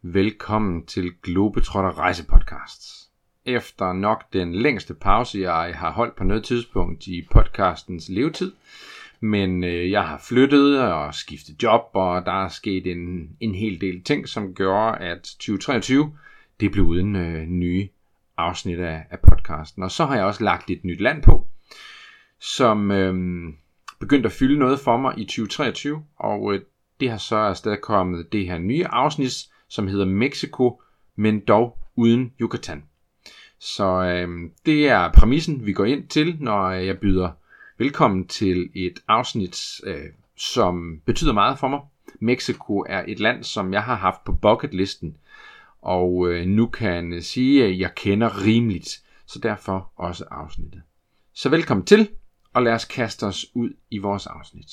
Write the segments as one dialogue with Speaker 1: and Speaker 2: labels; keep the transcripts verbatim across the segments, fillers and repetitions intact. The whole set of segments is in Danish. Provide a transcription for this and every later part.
Speaker 1: Velkommen til Globetrotter Rejsepodcast. Efter nok den længste pause, jeg har holdt på noget tidspunkt i podcastens levetid, men øh, jeg har flyttet og skiftet job, og der er sket en, en hel del ting, som gjorde, at tyve treogtyve det blev uden øh, nye afsnit af, af podcasten. Og så har jeg også lagt et nyt land på, som øh, begyndte at fylde noget for mig i tyve treogtyve, og øh, det har så afstedkommet det her nye afsnit, som hedder Mexico, men dog uden Yucatan. Så øh, det er præmissen, vi går ind til, når jeg byder velkommen til et afsnit, øh, som betyder meget for mig. Mexico er et land, som jeg har haft på bucketlisten, og øh, nu kan jeg sige, at jeg kender rimeligt, så derfor også afsnittet. Så velkommen til, og lad os kaste os ud i vores afsnit.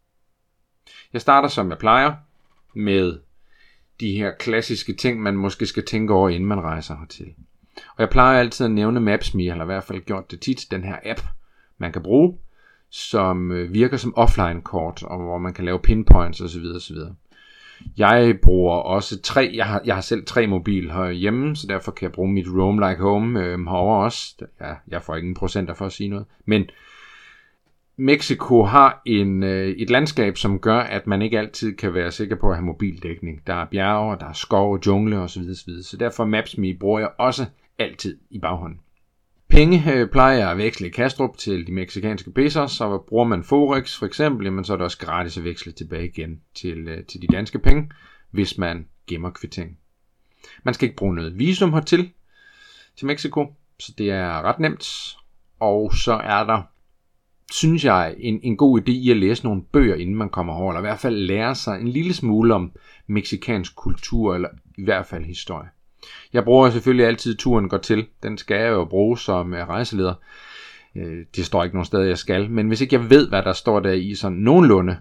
Speaker 1: Jeg starter, som jeg plejer, med de her klassiske ting, man måske skal tænke over, inden man rejser hertil. Og jeg plejer altid at nævne Maps.me, eller i hvert fald gjort det tit, den her app, man kan bruge, som virker som offline-kort, og hvor man kan lave pinpoints osv. osv. Jeg bruger også tre, jeg har, jeg har selv tre mobil herhjemme, så derfor kan jeg bruge mit Roam Like Home øh, herovre også. Ja, jeg får ikke en procenter for at sige noget, men Mexico har en, øh, et landskab, som gør, at man ikke altid kan være sikker på at have mobildækning. Der er bjerge, der er skov, jungle osv. osv. Så derfor Maps.me bruger jeg også altid i baghånden. Penge øh, plejer jeg at veksle i Kastrup til de mexicanske pesos, så bruger man Forex for eksempel, jamen, så er det også gratis at veksle tilbage igen til, øh, til de danske penge, hvis man gemmer kvittering. Man skal ikke bruge noget visum hertil til Mexico, så det er ret nemt. Og så er der, synes jeg, en, en god idé i at læse nogle bøger, inden man kommer over, eller i hvert fald lære sig en lille smule om mexicansk kultur, eller i hvert fald historie. Jeg bruger selvfølgelig altid turen går til. Den skal jeg jo bruge som rejseleder. Det står ikke nogen steder, jeg skal. Men hvis ikke jeg ved, hvad der står der i sådan nogenlunde,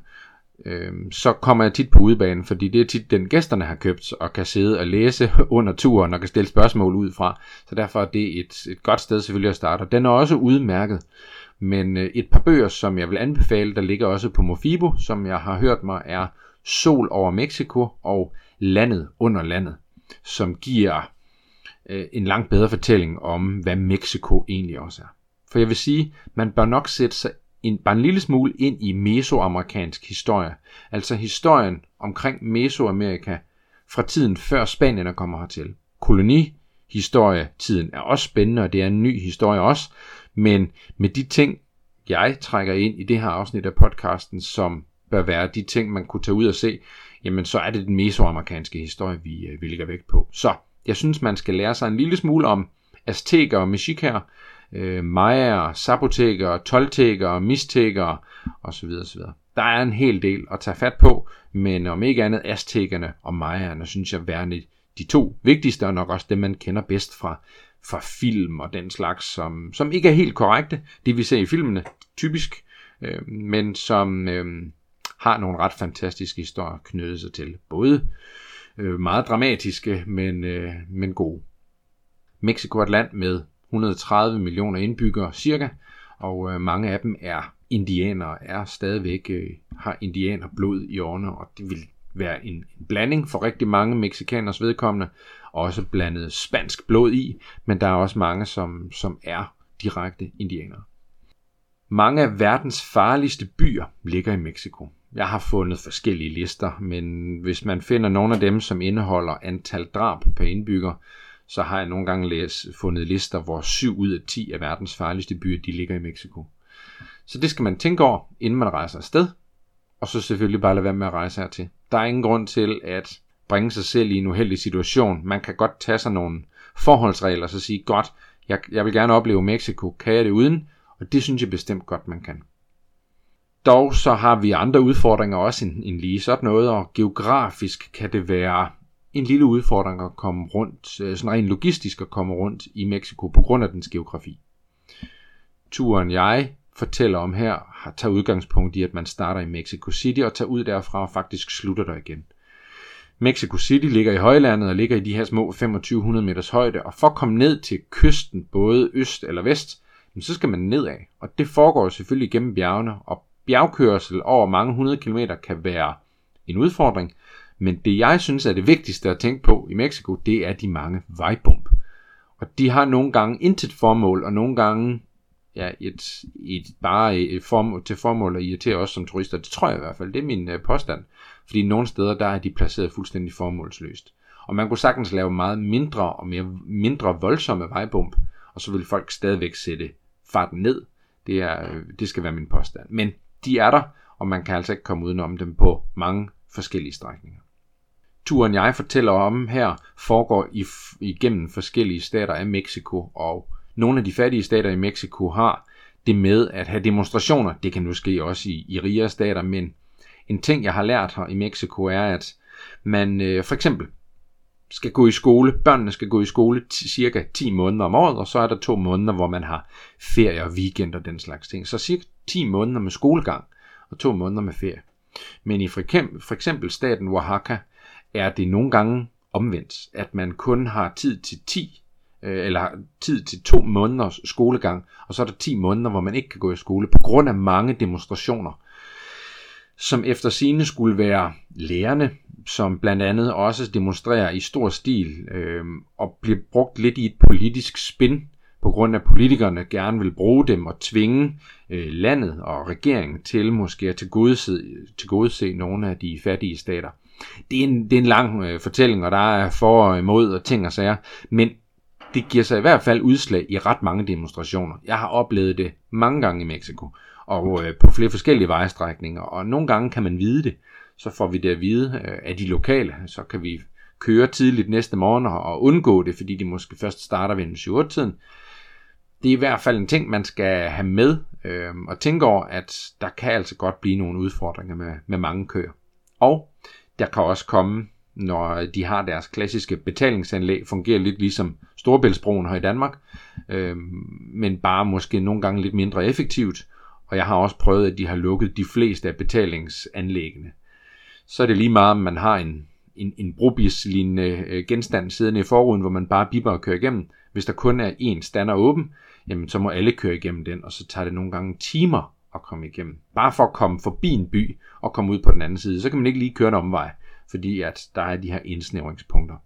Speaker 1: så kommer jeg tit på udebanen, fordi det er tit den gæsterne har købt, og kan sidde og læse under turen, og kan stille spørgsmål ud fra. Så derfor er det et, et godt sted selvfølgelig at starte. Den er også udmærket. Men et par bøger, som jeg vil anbefale, der ligger også på Mofibo, som jeg har hørt mig, er Sol over Mexico og Landet under landet, som giver øh, en langt bedre fortælling om, hvad Mexico egentlig også er. For jeg vil sige, man bør nok sætte sig en, bare en lille smule ind i mesoamerikansk historie. Altså historien omkring Mesoamerika fra tiden før spanierne kommer hertil. Kolonihistorie-tiden er også spændende, og det er en ny historie også. Men med de ting, jeg trækker ind i det her afsnit af podcasten, som bør være de ting, man kunne tage ud og se, jamen så er det den mesoamerikanske historie, vi, vi ligger vægt på. Så jeg synes, man skal lære sig en lille smule om azteker og mexikaner, øh, mayaer, zapoteker, tolteker, mixteker osv. osv. Der er en hel del at tage fat på, men om ikke andet aztekerne og mayaerne, synes jeg værende de to vigtigste, og nok også det, man kender bedst fra, fra film og den slags, som, som ikke er helt korrekte, det vi ser i filmene, typisk, øh, men som øh, har nogle ret fantastiske historier knyttet sig til. Både øh, meget dramatiske, men, øh, men gode. Mexico er et land med et hundrede og tredive millioner indbyggere cirka, og øh, mange af dem er indianere, er stadigvæk øh, har indianerblod i årene, og det vil være en, en blanding for rigtig mange mexikaners vedkommende, også blandet spansk blod i, men der er også mange, som, som er direkte indianere. Mange af verdens farligste byer ligger i Mexico. Jeg har fundet forskellige lister, men hvis man finder nogle af dem, som indeholder antal drab per indbygger, så har jeg nogle gange læst, fundet lister, hvor syv ud af ti af verdens farligste byer, de ligger i Mexico. Så det skal man tænke over, inden man rejser afsted, og så selvfølgelig bare lade være med at rejse hertil. Der er ingen grund til at bringe sig selv i en uheldig situation. Man kan godt tage sig nogle forholdsregler, og så sige, godt, jeg, jeg vil gerne opleve Mexico, kan jeg det uden? Og det synes jeg bestemt godt, man kan. Dog så har vi andre udfordringer også end, end lige sådan noget, og geografisk kan det være en lille udfordring at komme rundt, sådan rent logistisk at komme rundt i Mexico på grund af dens geografi. Turen jeg fortæller om her har taget udgangspunkt i, at man starter i Mexico City og tager ud derfra og faktisk slutter der igen. Mexico City ligger i højlandet og ligger i de her små to tusind fem hundrede meters højde, og for at komme ned til kysten, både øst eller vest, så skal man nedad, og det foregår selvfølgelig gennem bjergene, og bjergkørsel over mange hundrede kilometer kan være en udfordring, Men det jeg synes er det vigtigste at tænke på i Mexico, det er de mange vejbump. Og de har nogle gange intet formål, og nogle gange ja, et, et, bare et formål, til formål at irritere os som turister. Det tror jeg i hvert fald, det er min påstand. Fordi nogle steder, der er de placeret fuldstændig formålsløst. Og man kunne sagtens lave meget mindre og mere, mindre voldsomme vejbump, og så vil folk stadigvæk sætte farten ned. Det, er, det skal være min påstand. Men de er der, og man kan altså ikke komme udenom dem på mange forskellige strækninger. Turen jeg fortæller om her foregår igennem forskellige stater af Mexico, og nogle af de fattige stater i Mexico har det med at have demonstrationer. Det kan nu ske også i, i rigere stater, men en ting jeg har lært her i Mexico er, at man øh, for eksempel skal gå i skole. Børnene skal gå i skole t- cirka ti måneder om året, og så er der to måneder, hvor man har ferie og weekend og den slags ting. Så cirka ti måneder med skolegang og to måneder med ferie. Men i for eksempel staten Oaxaca er det nogle gange omvendt, at man kun har tid til ti eller tid til to måneders skolegang, og så er der ti måneder, hvor man ikke kan gå i skole på grund af mange demonstrationer, som efter sigende skulle være lærerne, som blandt andet også demonstrerer i stor stil øh, og bliver brugt lidt i et politisk spin, på grund af at politikerne gerne vil bruge dem og tvinge øh, landet og regeringen til måske at tilgodese, tilgodese nogle af de fattige stater. Det er en, det er en lang øh, fortælling, og der er for og imod og ting og sager, men det giver sig i hvert fald udslag i ret mange demonstrationer. Jeg har oplevet det mange gange i Mexico, og øh, på flere forskellige vejstrækninger, og nogle gange kan man vide det. Så får vi det at vide øh, af de lokale, så kan vi køre tidligt næste morgen og undgå det, fordi de måske først starter ved en syv otte tiden. Det er i hvert fald en ting, man skal have med øh, og tænke over, at der kan altså godt blive nogle udfordringer med, med mange køer. Og der kan også komme, når de har deres klassiske betalingsanlæg, fungerer lidt ligesom Storebæltsbroen her i Danmark, øh, men bare måske nogle gange lidt mindre effektivt. Og jeg har også prøvet, at de har lukket de fleste af betalingsanlæggene. Så er det lige meget, om man har en, en, en brobis-lignende genstand siddende i forruden, hvor man bare bipper og kører igennem. Hvis der kun er én stander åben, jamen så må alle køre igennem den, og så tager det nogle gange timer at komme igennem. Bare for at komme forbi en by og komme ud på den anden side, så kan man ikke lige køre en omvej, fordi at der er de her indsnævringspunkter.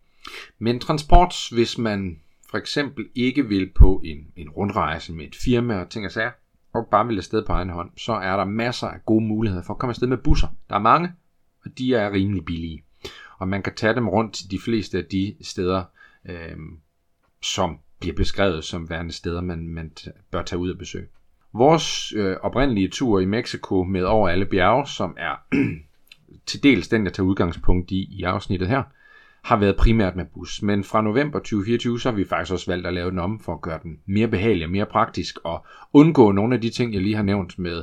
Speaker 1: Men transport, hvis man for eksempel ikke vil på en, en rundrejse med et firma og ting og sager, og bare vil afsted på egen hånd, så er der masser af gode muligheder for at komme afsted med busser. Der er mange, og de er rimelig billige. Og man kan tage dem rundt til de fleste af de steder, øh, som bliver beskrevet som værende steder, man, man bør tage ud og besøge. Vores øh, oprindelige tur i Mexico med over alle bjerge, som er til dels den, jeg tager udgangspunkt i i afsnittet her, har været primært med bus. Men fra november tyve fireogtyve, så har vi faktisk også valgt at lave den om for at gøre den mere behagelig og mere praktisk og undgå nogle af de ting, jeg lige har nævnt med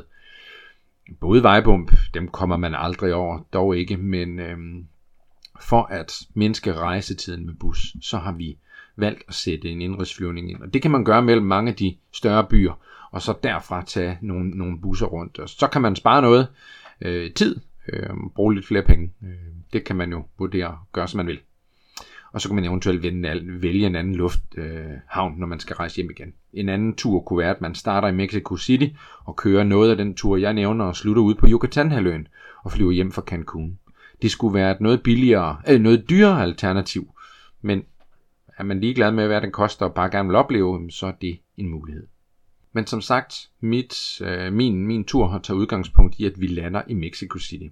Speaker 1: både vejbump, dem kommer man aldrig over, dog ikke, men øhm, for at mindske rejsetiden med bus, så har vi valgt at sætte en indrigsflyvning ind. Og det kan man gøre mellem mange af de større byer, og så derfra tage nogle, nogle busser rundt. Og så kan man spare noget øh, tid, øh, bruge lidt flere penge. Øh, det kan man jo vurdere og gøre, som man vil. Og så kan man eventuelt vælge en anden lufthavn, øh, når man skal rejse hjem igen. En anden tur kunne være, at man starter i Mexico City og kører noget af den tur, jeg nævner, og slutter ud på Yucatán-halvøen og flyver hjem fra Cancun. Det skulle være et noget billigere, øh, noget dyrere alternativ, men er man ligeglad med, hvad den koster og bare gerne vil opleve, så er det en mulighed. Men som sagt, mit, øh, min, min tur har taget udgangspunkt i, at vi lander i Mexico City.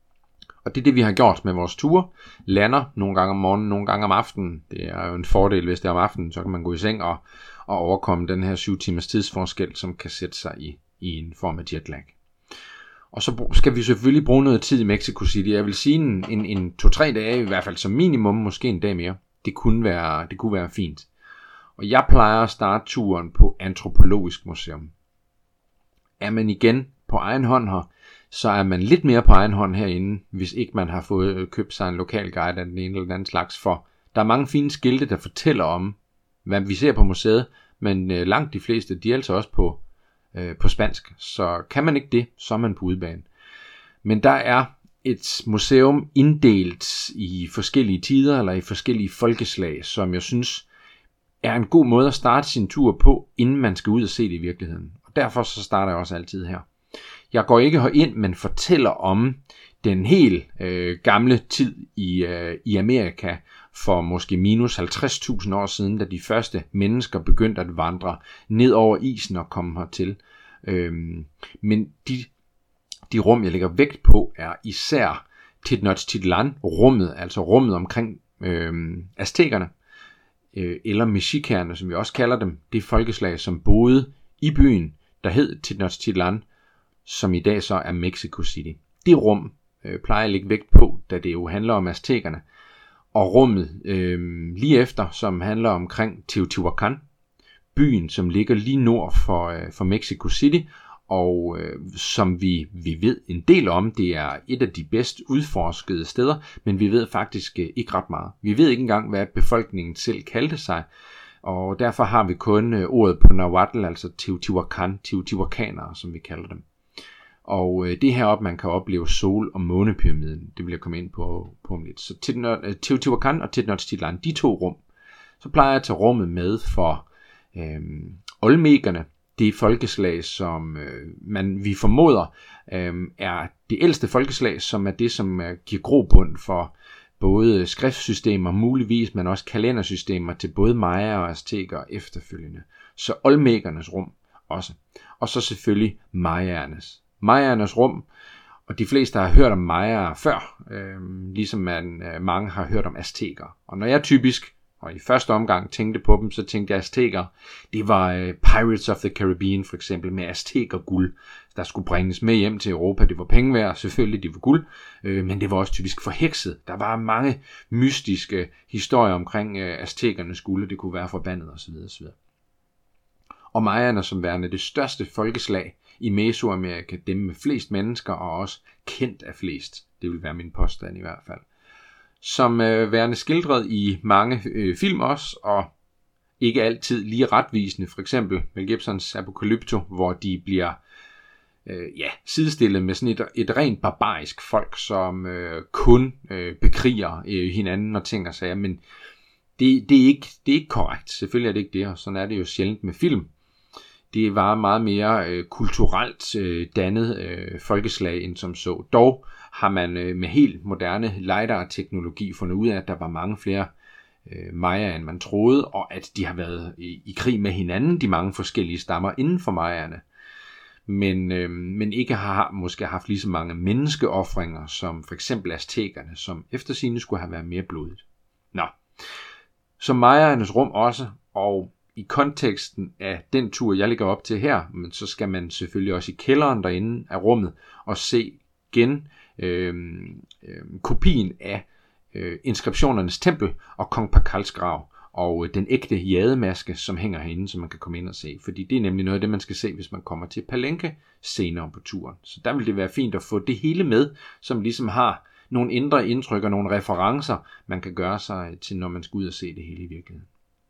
Speaker 1: Og det er det, vi har gjort med vores ture. Lander nogle gange om morgenen, nogle gange om aftenen. Det er jo en fordel, hvis det er om aftenen, så kan man gå i seng og, og overkomme den her syv timers tidsforskel, som kan sætte sig i, i en form af jetlag. Og så skal vi selvfølgelig bruge noget tid i Mexico City. Jeg vil sige en, en, en to-tre dage, i hvert fald som minimum, måske en dag mere. Det kunne være, det kunne være fint. Og jeg plejer at starte turen på Antropologisk Museum. Er man igen på egen hånd her, så er man lidt mere på egen hånd herinde, hvis ikke man har fået købt sig en lokal guide af den ene eller den anden slags. For der er mange fine skilte, der fortæller om, hvad vi ser på museet, men øh, langt de fleste, de er altså også på, øh, på spansk. Så kan man ikke det, så er man på udebane. Men der er et museum inddelt i forskellige tider, eller i forskellige folkeslag, som jeg synes er en god måde at starte sin tur på, inden man skal ud og se det i virkeligheden. Og derfor så starter jeg også altid her. Jeg går ikke herind, men fortæller om den helt øh, gamle tid i, øh, i Amerika for måske minus halvtreds tusind år siden, da de første mennesker begyndte at vandre ned over isen og komme hertil. Øhm, men de, de rum, jeg lægger vægt på, er især Tenochtitlan, rummet, altså rummet omkring øh, aztekerne, øh, eller mexikerne, som vi også kalder dem, det folkeslag, som boede i byen, der hed Tenochtitlan, som i dag så er Mexico City. Det rum øh, plejer jeg at lægge vægt på, da det jo handler om aztekerne, og rummet øh, lige efter, som handler omkring Teotihuacan, byen, som ligger lige nord for, øh, for Mexico City, og øh, som vi, vi ved en del om. Det er et af de bedst udforskede steder, men vi ved faktisk øh, ikke ret meget. Vi ved ikke engang, hvad befolkningen selv kaldte sig, og derfor har vi kun øh, ordet på Nahuatl, altså Teotihuacan, Teotihuacanere, som vi kalder dem. Og øh, det er heroppe, man kan opleve sol- og månepyramiden. Det vil jeg komme ind på, på om lidt. Så Teotihuacan og Tenochtitlan, de to rum. Så plejer jeg at tage rummet med for øh, olmekerne. Det folkeslag, som øh, man, vi formoder øh, er det ældste folkeslag, som er det, som øh, giver grobund for både skriftsystemer, muligvis, men også kalendersystemer til både Maya og azteker efterfølgende. Så olmekernes rum også. Og så selvfølgelig Mayaernes. Mayaernes rum, og de fleste har hørt om Mayaer før, øh, ligesom man, øh, mange har hørt om azteker. Og når jeg typisk, og i første omgang tænkte på dem, så tænkte jeg azteker, det var øh, Pirates of the Caribbean for eksempel, med azteker guld, der skulle bringes med hjem til Europa. Det var penge værd, selvfølgelig, det var guld, øh, men det var også typisk forhekset. Der var mange mystiske historier omkring øh, aztekernes guld, det kunne være forbandet osv. osv. Og Mayaerne som værende det største folkeslag i Mesoamerika, dem med flest mennesker, og også kendt af flest. Det vil være min påstand i hvert fald. Som øh, værende skildret i mange øh, film også, og ikke altid lige retvisende. For eksempel Mel Gibsons Apocalypto, hvor de bliver øh, ja, sidestillet med sådan et, et rent barbarisk folk, som øh, kun øh, bekriger øh, hinanden og ting og sager. Men det, det, er ikke, det er ikke korrekt. Selvfølgelig er det ikke det, og sådan er det jo sjældent med film. Det var meget mere øh, kulturelt øh, dannet øh, folkeslag end som så. Dog har man øh, med helt moderne lidar-teknologi fundet ud af, at der var mange flere øh, Mayaer, end man troede, og at de har været i, i krig med hinanden, de mange forskellige stammer inden for Mayaerne. Men, øh, men ikke har måske haft lige så mange menneskeofringer, som for eksempel aztekerne, som efter sigende skulle have været mere blodigt. Nå, så Mayaernes rum også, og i konteksten af den tur, jeg ligger op til her, men så skal man selvfølgelig også i kælderen derinde af rummet og se igen øh, øh, kopien af øh, inskriptionernes tempel og kong Pakals grav og øh, den ægte jademaske, som hænger herinde, som man kan komme ind og se. Fordi det er nemlig noget af det, man skal se, hvis man kommer til Palenque senere på turen. Så der vil det være fint at få det hele med, som ligesom har nogle indre indtryk og nogle referencer, man kan gøre sig til, når man skal ud og se det hele i virkeligheden.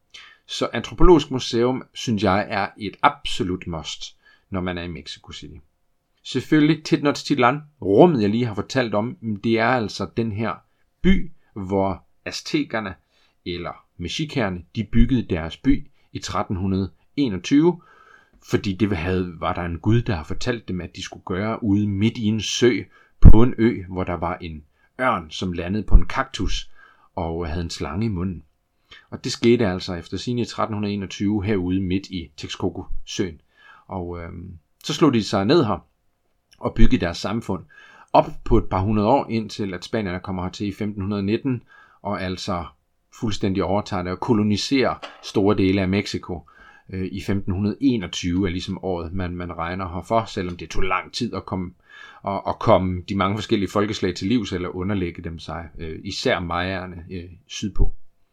Speaker 1: Så Antropologisk Museum, synes jeg, er et absolut must, når man er i Mexico City. Selvfølgelig Tenochtitlan, rummet jeg lige har fortalt om, det er altså den her by, hvor aztekerne eller mexikerne, de byggede deres by i tretten enogtyve, fordi det havde, var der en gud, der har fortalt dem, at de skulle gøre ude midt i en sø på en ø, hvor der var en ørn, som landede på en kaktus og havde en slange i munden. Og det skete altså efter sigende i tretten enogtyve herude midt i Texcoco-søen. Og øh, så slog de sig ned her og byggede deres samfund op på et par hundrede år, indtil at spanierne kommer hertil i femten nitten, og altså fuldstændig overtager det og koloniserer store dele af Mexico. Øh, I femten enogtyve er ligesom året, man, man regner herfor, selvom det tog lang tid at komme, og, og komme de mange forskellige folkeslag til livs, eller underlægge dem sig, øh, især Mayaerne øh, sydpå.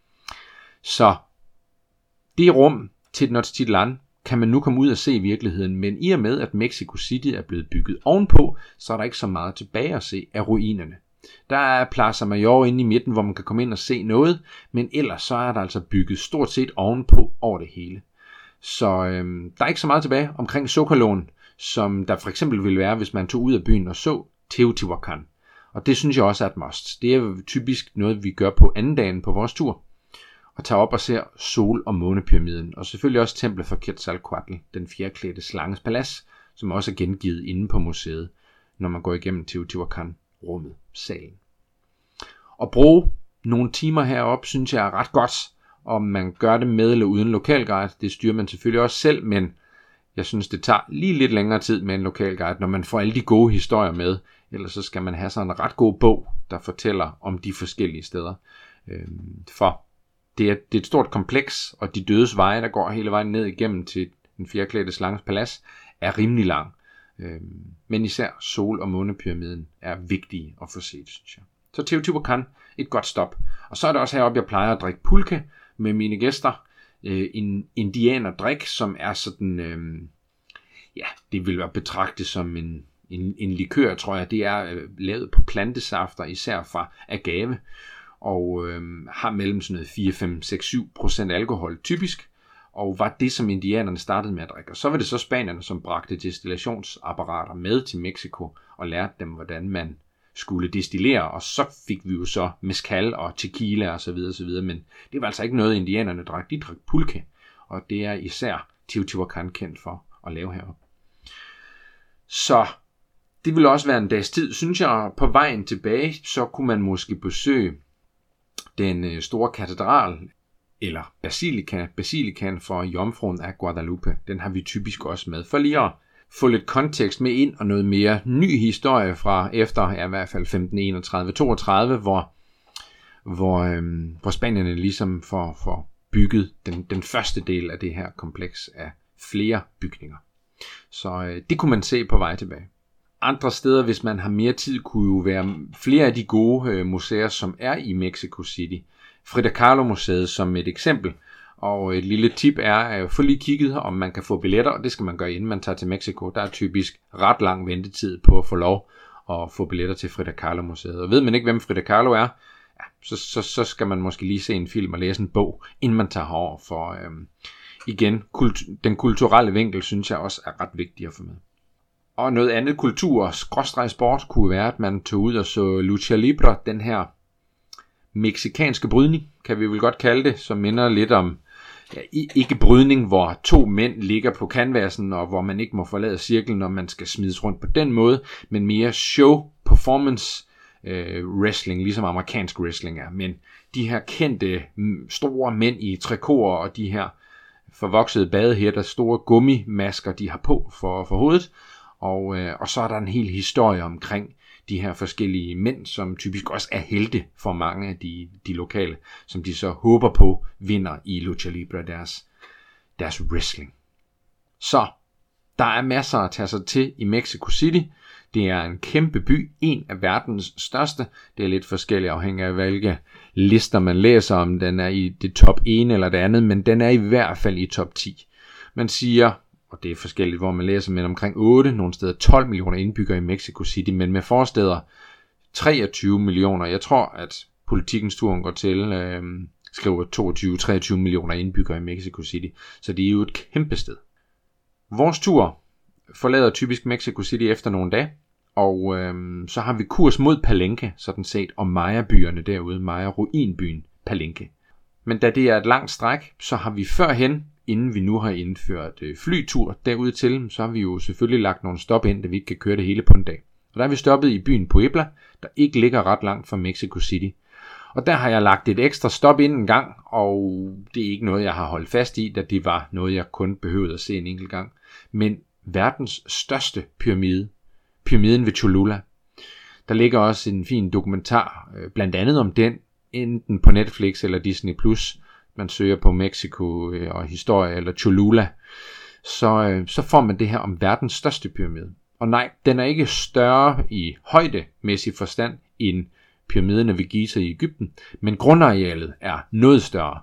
Speaker 1: Så det rum til Tenochtitlan kan man nu komme ud og se i virkeligheden, men i og med, at Mexico City er blevet bygget ovenpå, så er der ikke så meget tilbage at se af ruinerne. Der er Plaza Mayor inde i midten, hvor man kan komme ind og se noget, men ellers så er der altså bygget stort set ovenpå over det hele. Så øhm, der er ikke så meget tilbage omkring Zócaloen, som der for eksempel ville være, hvis man tog ud af byen og så Teotihuacan. Og det synes jeg også er et must. Det er typisk noget, vi gør på anden dagen på vores tur, og tager op og ser sol- og månepyramiden, og selvfølgelig også templet for Quetzalcoatl, den fjerklædte slanges palads, som også er gengivet inde på museet, når man går igennem Teotihuacan rummet, salen. At bruge nogle timer heroppe, synes jeg er ret godt. Om man gør det med eller uden lokalguide, det styrer man selvfølgelig også selv, men jeg synes, det tager lige lidt længere tid med en lokalguide, når man får alle de gode historier med. Ellers så skal man have sådan en ret god bog, der fortæller om de forskellige steder. For det er, det er et stort kompleks, og de dødes veje, der går hele vejen ned igennem til den fjerklædte slanges palads, er rimelig lang. Men især sol- og månepyramiden er vigtige at få set, synes jeg. Så Teotihuacan, et godt stop. Og så er det også heroppe, jeg plejer at drikke pulque med mine gæster. En indianerdrik, som er sådan, øh, ja, det vil være betragtet som en, en, en likør, tror jeg. Det er øh, lavet på plantesafter, især fra agave, og øh, har mellem sådan noget fire, fem, seks, syv procent alkohol typisk, og var det, som indianerne startede med at drikke. Og så var det så spanierne, som bragte destillationsapparater med til Mexico, og lærte dem, hvordan man skulle destillere, og så fik vi jo så mezcal og tequila og så videre, så videre, men det var altså ikke noget, indianerne drak. De drak pulque, og det er især Teotihuacan kendt for at lave heroppe. Så det ville også være en dags tid, synes jeg. På vejen tilbage, så kunne man måske besøge den store katedral, eller basilika, basilikan for Jomfruen af Guadalupe. Den har vi typisk også med, for lige at få lidt kontekst med ind, og noget mere ny historie fra efter, ja, i hvert fald femten enogtredive toogtredive, hvor, hvor, øhm, hvor spanierne ligesom får, får bygget den, den første del af det her kompleks af flere bygninger. Så øh, det kunne man se på vej tilbage. Andre steder, hvis man har mere tid, kunne jo være flere af de gode øh, museer, som er i Mexico City. Frida Kahlo-museet som et eksempel. Og et lille tip er at få lige kigget, om man kan få billetter, og det skal man gøre, inden man tager til Mexico. Der er typisk ret lang ventetid på at få lov at få billetter til Frida Kahlo-museet. Og ved man ikke, hvem Frida Kahlo er, ja, så, så, så skal man måske lige se en film og læse en bog, inden man tager herover. For øhm, igen, kult, den kulturelle vinkel, synes jeg også er ret vigtig at få med. Og noget andet kultur, skråstreg sport, kunne være, at man tog ud og så lucha libre, den her meksikanske brydning, kan vi vel godt kalde det, som minder lidt om, ja, ikke brydning, hvor to mænd ligger på canvasen, og hvor man ikke må forlade cirklen, når man skal smides rundt på den måde, men mere show, performance øh, wrestling, ligesom amerikansk wrestling er. Men de her kendte store mænd i trikoter og de her forvoksede badehætter, store gummimasker, de har på for, for hovedet, og, øh, og så er der en hel historie omkring de her forskellige mænd, som typisk også er helte for mange af de, de lokale, som de så håber på vinder i lucha libre, deres, deres wrestling. Så der er masser at tage sig til i Mexico City. Det er en kæmpe by, en af verdens største. Det er lidt forskelligt afhængig af hvilke lister man læser om. Den er i det top en eller det andet, men den er i hvert fald i top ti. Man siger, og det er forskelligt, hvor man læser, men omkring otte, nogle steder tolv millioner indbyggere i Mexico City, men med forsteder treogtyve millioner. Jeg tror, at Politikens turen går til, øh, skriver toogtyve til treogtyve millioner indbyggere i Mexico City, så det er jo et kæmpe sted. Vores tur forlader typisk Mexico City efter nogle dage, og øh, så har vi kurs mod Palenque, sådan set, og Maya-byerne derude, Maya-ruinbyen Palenque. Men da det er et langt stræk, så har vi førhen, inden vi nu har indført øh, flytur derud til, så har vi jo selvfølgelig lagt nogle stop ind, da vi ikke kan køre det hele på en dag. Og der er vi stoppet i byen Puebla, der ikke ligger ret langt fra Mexico City. Og der har jeg lagt et ekstra stop ind en gang, og det er ikke noget, jeg har holdt fast i, da det var noget, jeg kun behøvede at se en enkelt gang. Men verdens største pyramide, pyramiden ved Cholula. Der ligger også en fin dokumentar, øh, blandt andet om den, enten på Netflix eller Disney plus. Man søger på Mexico øh, og historie eller Cholula, så, øh, så får man det her om verdens største pyramide. Og nej, den er ikke større i højdemæssig forstand end pyramiden ved Giza i Egypten, men grundarealet er noget større.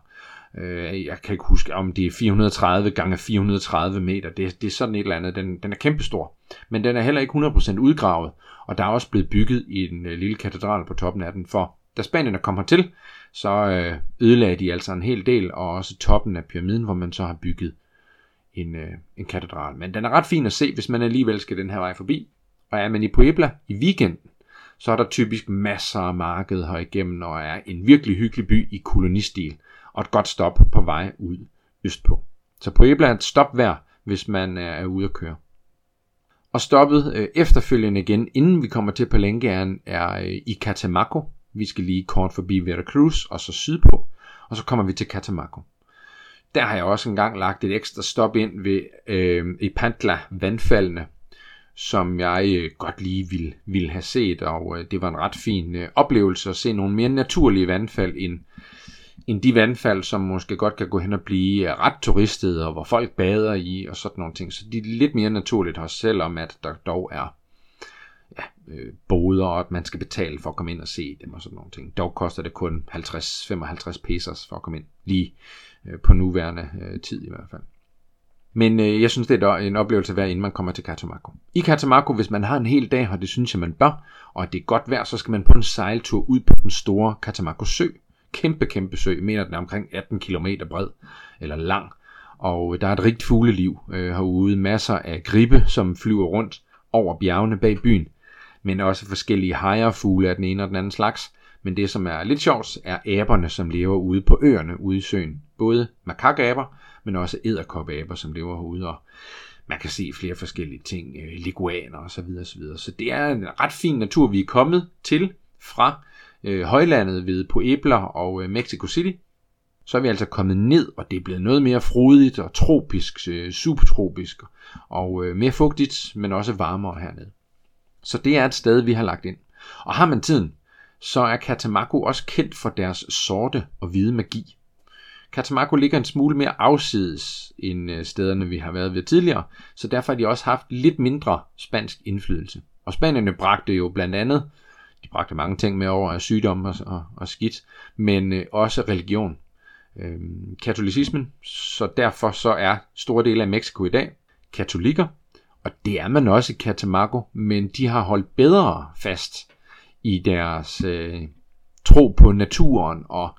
Speaker 1: Øh, jeg kan ikke huske, om det er fire hundrede og tredive gange fire hundrede og tredive meter. Det, det er sådan et eller andet. Den, den er kæmpestor. Men den er heller ikke hundrede procent udgravet, og der er også blevet bygget i en øh, lille katedral på toppen af den. For da spanierne kom hertil, så øh, ødelagde de altså en hel del, og også toppen af pyramiden, hvor man så har bygget en, øh, en katedral. Men den er ret fin at se, hvis man alligevel skal den her vej forbi. Og er man i Puebla i weekenden, så er der typisk masser af marked herigennem, og er en virkelig hyggelig by i kolonistil, og et godt stop på vej ud østpå. Så Puebla er et stop værd, hvis man er ude at køre. Og stoppet øh, efterfølgende igen, inden vi kommer til Palenque, er, er øh, i Catemaco. Vi skal lige kort forbi Veracruz og så sydpå, og så kommer vi til Catemaco. Der har jeg også engang lagt et ekstra stop ind ved øh, Ipantla vandfaldene, som jeg øh, godt lige ville, ville have set, og øh, det var en ret fin øh, oplevelse at se nogle mere naturlige vandfald end, end de vandfald, som måske godt kan gå hen og blive øh, ret turistede, og hvor folk bader i og sådan nogle ting. Så de er lidt mere naturligt også, selvom at der dog er ja, øh, boder, og at man skal betale for at komme ind og se dem og sådan nogle ting. Dog koster det kun halvtreds til femoghalvtreds pesos for at komme ind, lige øh, på nuværende øh, tid i hvert fald. Men øh, jeg synes, det er en oplevelse værd, inden man kommer til Catemaco. I Catemaco, hvis man har en hel dag, og det synes jeg, man bør, og det er godt vejr, så skal man på en sejltur ud på den store Catemaco sø. Kæmpe, kæmpe sø. Jeg mener, den er omkring atten kilometer bred, eller lang. Og der er et rigt fugleliv øh, herude. Masser af gribbe, som flyver rundt over bjergene bag byen. Men også forskellige hejrefugle af den ene og den anden slags. Men det, som er lidt sjovt, er aberne, som lever ude på øerne ude i søen. Både makakaber, men også edderkoppeaber, som lever herude, og man kan se flere forskellige ting, øh, leguaner og så videre, så videre. Så det er en ret fin natur, vi er kommet til fra øh, højlandet ved Puebla og øh, Mexico City. Så er vi altså kommet ned, og det er blevet noget mere frodigt og tropisk, øh, subtropisk og øh, mere fugtigt, men også varmere hernede. Så det er et sted, vi har lagt ind. Og har man tiden, så er Catemaco også kendt for deres sorte og hvide magi. Catemaco ligger en smule mere afsides end stederne, vi har været ved tidligere, så derfor har de også haft lidt mindre spansk indflydelse. Og spanierne bragte jo blandt andet, de bragte mange ting med over af sygdom og, og, og skidt, men øh, også religion. Øhm, katolicismen, så derfor så er store dele af Mexico i dag katolikker, og det er man også i Catemaco, men de har holdt bedre fast i deres øh, tro på naturen og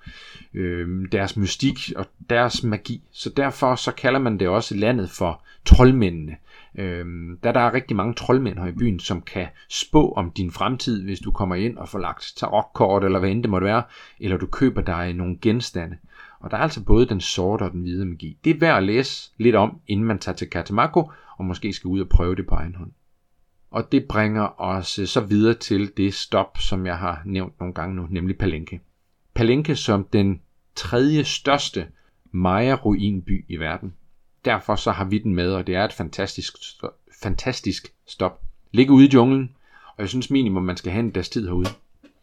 Speaker 1: øh, deres mystik og deres magi. Så derfor så kalder man det også landet for troldmændene. Øh, da der er rigtig mange troldmænd her i byen, som kan spå om din fremtid, hvis du kommer ind og får lagt tarotkort eller hvad end det måtte være, eller du køber dig nogle genstande. Og der er altså både den sorte og den hvide magi. Det er værd at læse lidt om, inden man tager til Catemaco, og måske skal ud og prøve det på egen hånd. Og det bringer os så videre til det stop, som jeg har nævnt nogle gange nu, nemlig Palenque. Palenque som den tredje største Maya-ruinby i verden. Derfor så har vi den med, og det er et fantastisk, fantastisk stop. Ligger ude i junglen, og jeg synes minimum, man skal have en dags tid herude.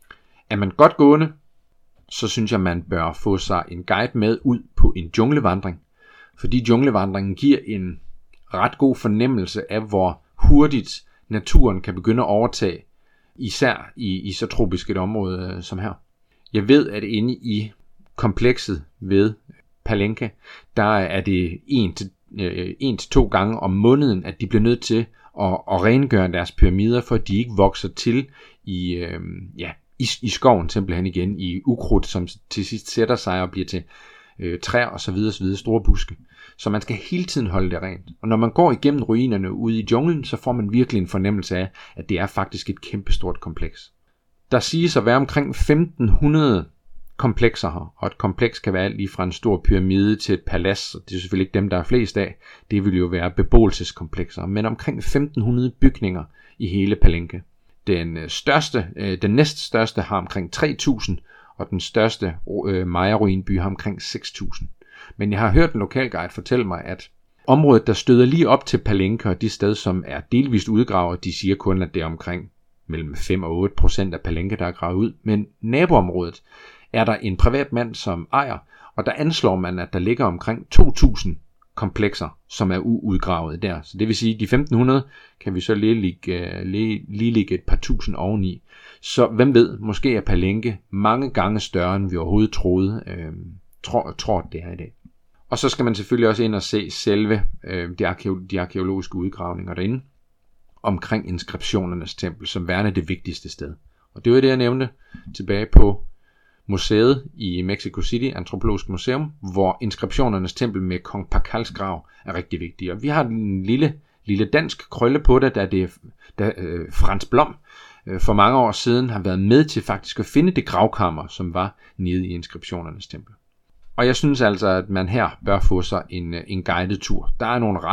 Speaker 1: Er man godt gående, så synes jeg, man bør få sig en guide med ud på en junglevandring. Fordi junglevandringen giver en ret god fornemmelse af, hvor hurtigt naturen kan begynde at overtage, især i, i så tropisk et område som her. Jeg ved, at inde i komplekset ved Palenque, der er det en til, øh, en til to gange om måneden, at de bliver nødt til at, at rengøre deres pyramider, for at de ikke vokser til i, øh, ja, i, i skoven simpelthen igen, i ukrudt, som til sidst sætter sig og bliver til øh, træer og så videre, så videre, store buske. Så man skal hele tiden holde det rent. Og når man går igennem ruinerne ude i junglen, så får man virkelig en fornemmelse af, at det er faktisk et kæmpestort kompleks. Der siges at være omkring femten hundrede komplekser her, og et kompleks kan være alt lige fra en stor pyramide til et palads, og det er selvfølgelig ikke dem, der er flest af. Det vil jo være beboelseskomplekser, men omkring femten hundrede bygninger i hele Palenque. Den største, den næststørste har omkring tre tusind, og den største øh, Maya-ruinby har omkring seks tusind. Men jeg har hørt en lokalguide fortælle mig, at området, der støder lige op til Palenque, og de steder, som er delvist udgravet, de siger kun, at det er omkring mellem fem og otte procent af Palenque, der er gravet ud. Men naboområdet er der en privat mand, som ejer, og der anslår man, at der ligger omkring to tusind komplekser, som er uudgravet der. Så det vil sige, at de femten hundrede kan vi så lige ligge, lige, lige ligge et par tusind oveni. Så hvem ved, måske er Palenque mange gange større, end vi overhovedet troede, øh, tror, tror det er i dag. Og så skal man selvfølgelig også ind og se selve øh, de, arkeolo- de arkeologiske udgravninger derinde, omkring inskriptionernes tempel, som værende det vigtigste sted. Og det var det, jeg nævnte tilbage på museet i Mexico City, Antropologisk Museum, hvor inskriptionernes tempel med Kong Pakals grav er rigtig vigtig. Og vi har en lille, lille dansk krølle på det, da det da, øh, Frans Blom øh, for mange år siden har været med til faktisk at finde det gravkammer, som var nede i inskriptionernes tempel. Og jeg synes altså, at man her bør få sig en, en guided tur. Der er nogle ret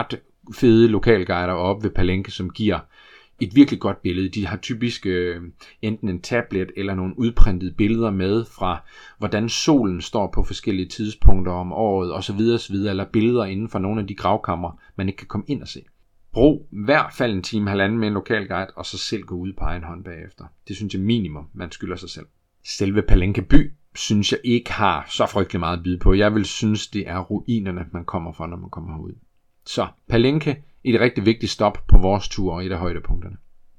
Speaker 1: fede lokalguider oppe ved Palenque, som giver et virkelig godt billede. De har typisk øh, enten en tablet eller nogle udprintede billeder med fra, hvordan solen står på forskellige tidspunkter om året osv. osv. Eller billeder inden for nogle af de gravkammer, man ikke kan komme ind og se. Brug i hvert fald en time, halvanden med en lokalguide, og så selv gå ud på egen hånd bagefter. Det synes jeg minimum, man skylder sig selv. Selve Palenque by synes jeg ikke har så frygtelig meget at byde på. Jeg vil synes, det er ruinerne, man kommer fra, når man kommer herud. Så Palenque er et rigtig vigtigt stop på vores tur og et af højdepunkterne.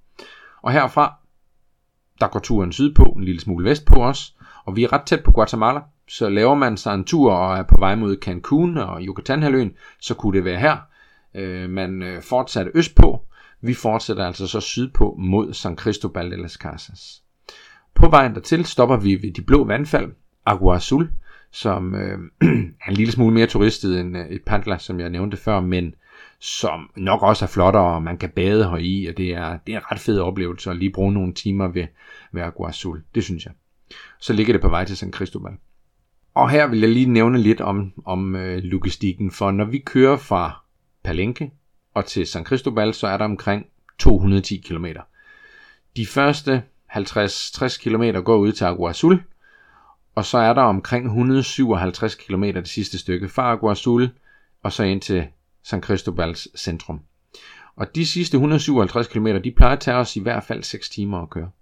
Speaker 1: Og herfra, der går turen sydpå, en lille smule vestpå også, og vi er ret tæt på Guatemala. Så laver man sig en tur og er på vej mod Cancún og Yucatán-halvøen, så kunne det være her. Øh, man fortsatte østpå. Vi fortsætter altså så sydpå mod San Cristobal de las Casas. På vejen dertil stopper vi ved de blå vandfald, Agua Azul, som øh, er en lille smule mere turistet end et Pantla, som jeg nævnte før, men som nok også er flottere, og man kan bade heri, og det er, det er en ret fed oplevelse at lige bruge nogle timer ved, ved Agua Azul. Det synes jeg. Så ligger det på vej til San Cristobal. Og her vil jeg lige nævne lidt om, om øh, logistikken, for når vi kører fra Palenque og til San Cristobal, så er der omkring to hundrede og ti kilometer. De første halvtreds til tres kilometer går ud til Agua Azul, og så er der omkring et hundrede og syvoghalvtreds kilometer det sidste stykke fra Agua Azul, og så ind til San Cristobals centrum. Og de sidste et hundrede og syvoghalvtreds kilometer, de plejer at tage os i hvert fald seks timer at køre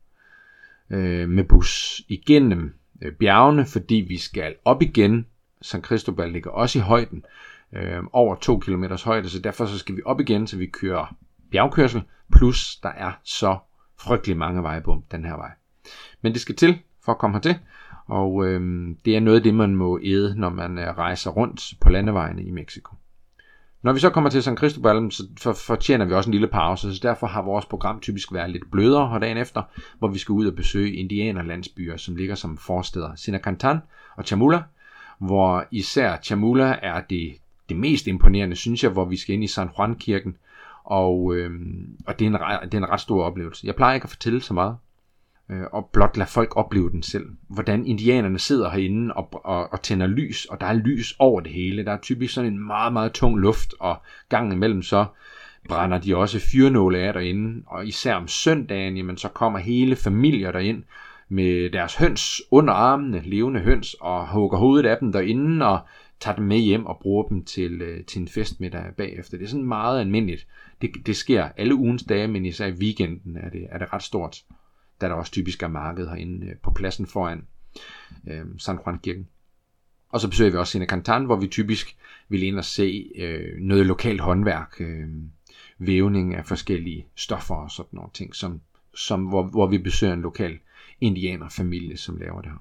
Speaker 1: øh, med bus igennem øh, bjergene, fordi vi skal op igen. San Cristobal ligger også i højden, øh, over to kilometers højde, så derfor så skal vi op igen, så vi kører bjergkørsel, plus der er så frygtelig mange vejbump den her vej. Men det skal til for at komme hertil, og øh, det er noget af det, man må æde, når man øh, rejser rundt på landevejene i Mexico. Når vi så kommer til San Cristobal, så for, fortjener vi også en lille pause, så derfor har vores program typisk været lidt blødere her dagen efter, hvor vi skal ud og besøge indianerlandsbyer, som ligger som forsteder. Sinacantán og Chamula, hvor især Chamula er det, det mest imponerende, synes jeg, hvor vi skal ind i San Juan-kirken, og, øh, og det, er en, det er en ret stor oplevelse. Jeg plejer ikke at fortælle så meget, øh, og blot lade folk opleve den selv. Hvordan indianerne sidder herinde og, og, og tænder lys, og der er lys over det hele. Der er typisk sådan en meget, meget tung luft, og gangen imellem så brænder de også fyrnåle af derinde, og især om søndagen, jamen, så kommer hele familier derind med deres høns under armene, levende høns, og hugger hovedet af dem derinde, og tager dem med hjem og bruger dem til, til en festmiddag bagefter. Det er sådan meget almindeligt. Det, det sker alle ugens dage, men især i weekenden er det, er det ret stort, da der også typisk er marked herinde på pladsen foran øh, San Juan-kirken. Og så besøger vi også Sinacantán, hvor vi typisk vil ind og se øh, noget lokalt håndværk, øh, vævning af forskellige stoffer og sådan nogle ting, som, som, hvor, hvor vi besøger en lokal indianerfamilie, som laver det her.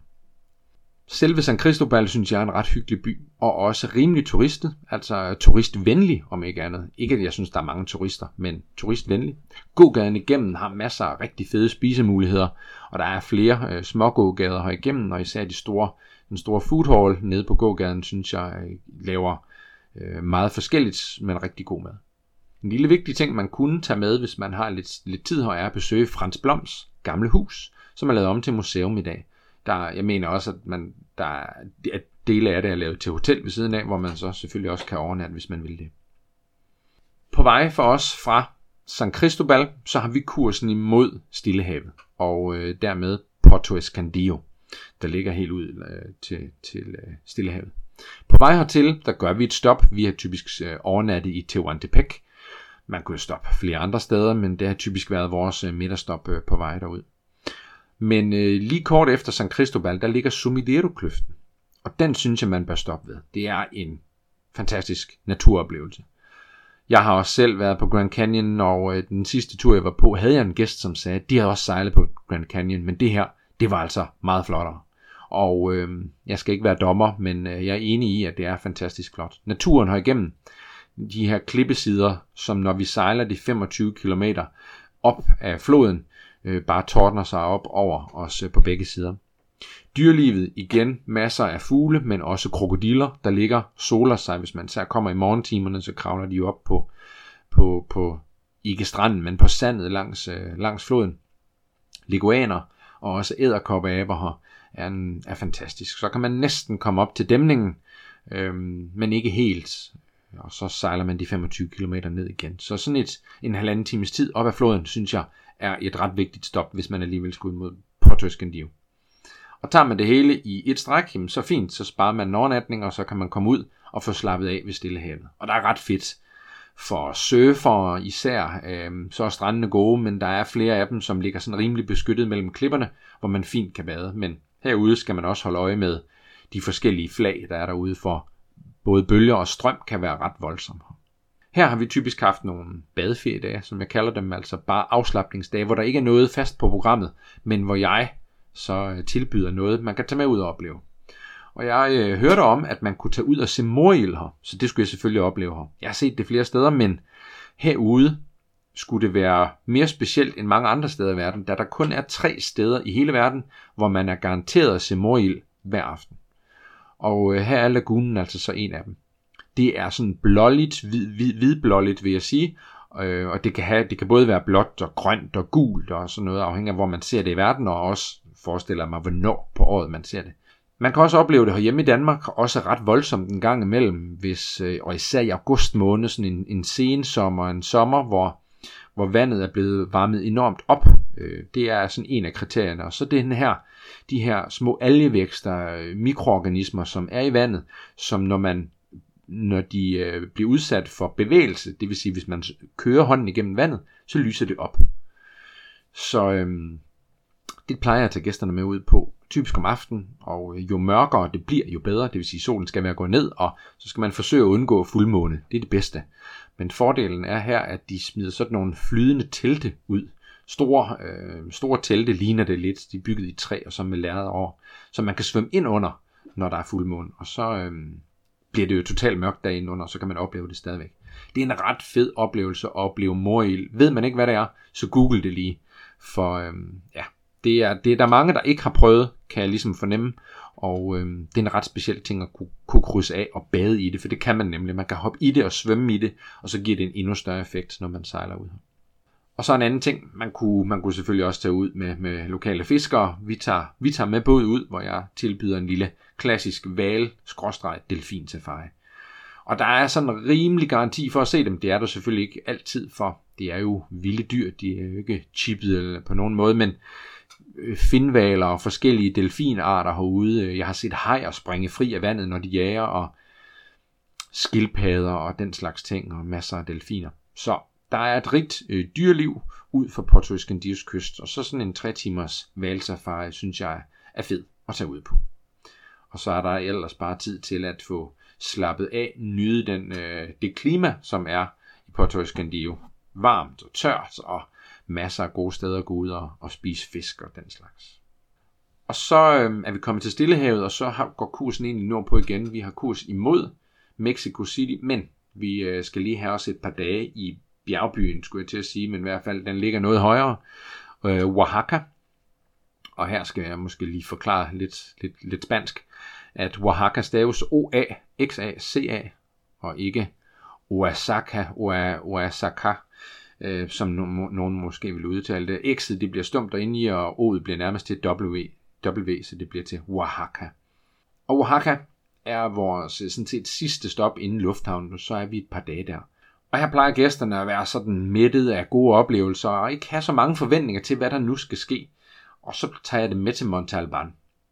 Speaker 1: Selve San Cristobal synes jeg er en ret hyggelig by, og også rimelig turistet, altså turistvenlig om ikke andet. Ikke at jeg synes, der er mange turister, men turistvenlig. Gågaden igennem har masser af rigtig fede spisemuligheder, og der er flere øh, små gågader her igennem, og især de store, den store food hall nede på gågaden, synes jeg øh, laver øh, meget forskelligt, men rigtig god mad. En lille vigtig ting, man kunne tage med, hvis man har lidt, lidt tid her, er at besøge Frans Bloms gamle hus, som er lavet om til museum i dag. Der, jeg mener også, at man, der er, at dele af det er lavet til hotel ved siden af, hvor man så selvfølgelig også kan overnatte, hvis man vil det. På vej for os fra San Cristobal, så har vi kursen imod Stillehavet, og øh, dermed Puerto Escondido, der ligger helt ud øh, til, til øh, Stillehavet. På vej hertil, der gør vi et stop. Vi har typisk øh, overnattet i Tehuantepec. Man kunne stoppe flere andre steder, men det har typisk været vores øh, midterstop øh, på vej derud. Men øh, lige kort efter San Cristobal, der ligger Sumidero-kløften. Og den synes jeg, man bør stoppe ved. Det er en fantastisk naturoplevelse. Jeg har også selv været på Grand Canyon, og øh, den sidste tur, jeg var på, havde jeg en gæst, som sagde, at de havde også sejlet på Grand Canyon. Men det her, det var altså meget flottere. Og øh, jeg skal ikke være dommer, men øh, jeg er enig i, at det er fantastisk flot. Naturen her igennem, de her klippesider, som når vi sejler de femogtyve kilometer op af floden, øh, bare tordner sig op over os øh, på begge sider. Dyrelivet igen, masser af fugle, men også krokodiller, der ligger, soler sig. Hvis man så kommer i morgentimerne, så kravler de op på, på, på ikke stranden, men på sandet langs, øh, langs floden. Leguaner og også edderkoppeaber her er, en, er fantastisk. Så kan man næsten komme op til dæmningen, øh, men ikke helt. og så sejler man de femogtyve kilometer ned igen. Så sådan et, en halvanden times tid op ad floden, synes jeg, er et ret vigtigt stop, hvis man alligevel skal ud mod Porto Escondido. Og tager man det hele i et stræk, jamen så fint, så sparer man en overnatning, og så kan man komme ud og få slappet af ved Stillehavet. Og der er ret fedt for surfere især, øh, så er strandene gode, men der er flere af dem, som ligger sådan rimelig beskyttet mellem klipperne, hvor man fint kan bade. Men herude skal man også holde øje med de forskellige flag, der er derude, for både bølger og strøm kan være ret voldsomme. Her har vi typisk haft nogle badeferiedage, som jeg kalder dem, altså bare afslapningsdage, hvor der ikke er noget fast på programmet, men hvor jeg så tilbyder noget, man kan tage med ud og opleve. Og jeg øh, hørte om, at man kunne tage ud og se morild her, så det skulle jeg selvfølgelig opleve her. Jeg har set det flere steder, men herude skulle det være mere specielt end mange andre steder i verden, da der kun er tre steder i hele verden, hvor man er garanteret at se morild hver aften. Og øh, her er lagunen altså så en af dem. Det er sådan blåligt, hvid, hvid, hvidblåligt vil jeg sige, øh, og det kan, have, det kan både være blåt og grønt og gult og sådan noget, afhængig af hvor man ser det i verden, og også forestiller mig, hvornår på året man ser det. Man kan også opleve det herhjemme i Danmark, også ret voldsomt en gang imellem, hvis, og især i august måned, sådan en, en sen sommer, en sommer, hvor, hvor vandet er blevet varmet enormt op. Det er sådan en af kriterierne. Og så den her, de her små algevækster, mikroorganismer, som er i vandet, som når man når de øh, bliver udsat for bevægelse, det vil sige, hvis man kører hånden igennem vandet, så lyser det op. Så øhm, det plejer jeg at tage gæsterne med ud på, typisk om aftenen, og jo mørkere det bliver, jo bedre, det vil sige, solen skal være gået ned, og så skal man forsøge at undgå fuldmåne, det er det bedste. Men fordelen er her, at de smider sådan nogle flydende telte ud. Store, øh, store telte ligner det lidt, de er bygget i træ og så med lærred over, så man kan svømme ind under, når der er fuldmåne, og så øh, bliver det jo totalt mørkt derinde under, og så kan man opleve det stadigvæk. Det er en ret fed oplevelse at opleve morild. Ved man ikke, hvad det er, så google det lige, for øh, ja, det er, det er der mange, der ikke har prøvet, kan jeg ligesom fornemme, og øh, det er en ret speciel ting at kunne, kunne krydse af og bade i det, for det kan man nemlig. Man kan hoppe i det og svømme i det, og så giver det en endnu større effekt, når man sejler ud. Og så en anden ting, man kunne, man kunne selvfølgelig også tage ud med, med lokale fiskere. Vi tager, vi tager med båd ud, hvor jeg tilbyder en lille klassisk hval-delfin safari. Og der er sådan en rimelig garanti for at se dem. Det er der selvfølgelig ikke altid, for det er jo vilde dyr. De er jo ikke chippet eller på nogen måde, men finhvaler og forskellige delfinarter herude. Jeg har set hajer springe fri af vandet, når de jager, og skildpadder og den slags ting, og masser af delfiner. Så der er et rigt øh, dyreliv ud for Porto Escondidos kyst, og så sådan en tre timers hvalsafari, synes jeg er fed at tage ud på. Og så er der ellers bare tid til at få slappet af, nyde den, øh, det klima, som er i Porto Escondido. Varmt og tørt, og masser af gode steder at gå ud og, og spise fisk og den slags. Og så øh, er vi kommet til Stillehavet, og så har, går kursen egentlig nordpå igen. Vi har kurs imod Mexico City, men vi øh, skal lige have os et par dage i bjergbyen, skulle jeg til at sige, men i hvert fald, den ligger noget højere. Øh, Oaxaca. Og her skal jeg måske lige forklare lidt, lidt, lidt spansk, at Oaxaca staves O A X A C A, og ikke Oaxaca, Oaxaca, øh, som no- nogen måske vil udtale det. X'et det bliver stumt derinde i, og O'et bliver nærmest til W, W, så det bliver til Oaxaca. Og Oaxaca er vores sådan set sidste stop inden lufthavnen, og så er vi et par dage der. Og her plejer gæsterne at være sådan mættet af gode oplevelser, og ikke have så mange forventninger til, hvad der nu skal ske. Og så tager jeg det med til Monte Albán,